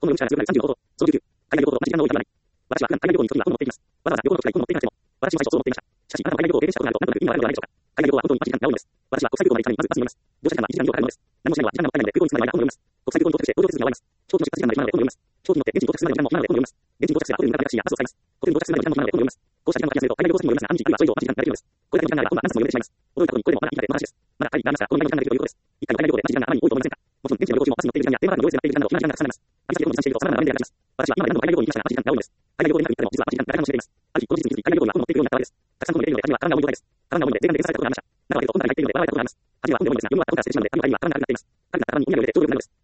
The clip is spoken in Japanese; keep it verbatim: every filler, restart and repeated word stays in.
この容疑者が強がるさんじゅうのこと、そのじゅうきゅう、海外旅行と同じ時間の多いからない。私は普段海外旅行に時には本を持っていきます。わざわざ旅行の機会に本を持っていかなくても、私は最初そう思っていました。しかし、あなたも海外旅行を経験したことがあると、なんとなく意味がわかるのではないでしょうか。海外旅行は本当に待ち時間が多いのです。私は国際空港まで行くためにまずバスに乗ります。乗車時間はいちじかん以上かかるのです。何もしないのは時間がもったいないので空港に着くまでの間本を読みます。国際空港に到着して搭乗手続きが終わります。飛行機の出発時間まで暇なので本を読みます。飛行機に乗って現地に到着するまでの時間も暇なので本を読みます。現地に到着すればホテルに向かうタクシーやバスを使います。ホテルに到着するまでの時間も暇なので本を読みます。こうした時間の書き出せると海外旅行先も読みますが、何日あるいはそれ以上待ち時間が長いのです。これだけの時間があれば本は何冊も読めてしまいます。驚いたことにこれでもまだいいかでの話です。まだタイに行かれますが、この長い時間ができるということです。一回の海外旅行で待ち時間があまりに多いと思いませんか。もちろん現地の旅行中もバスに乗っている時間や電話番号の行列で待っている時間など暇な時間がたくさんあります。旅先で本を持参していると様々な場面で役立ちます。私は今まで何度も海外旅行に行きましたが、待ち時間が多いのです。海外旅行でうまくいったのも実は待ち時間が長いかもしれています。ある日、この事実に気づき、海外旅行には本を持っていくようになったわけです。たくさん本を入れているので、紙は絡んだ重い状態です。絡んだ重いので、電話で電話されたことがありました。中はけど本棚に入っているので笑われたことがあります。初めは本で重いのですが、読むは後から捨ててしまうので、紙は今絡んだ中に入っています。紙が絡み海を入れてちょうどよくなるのです。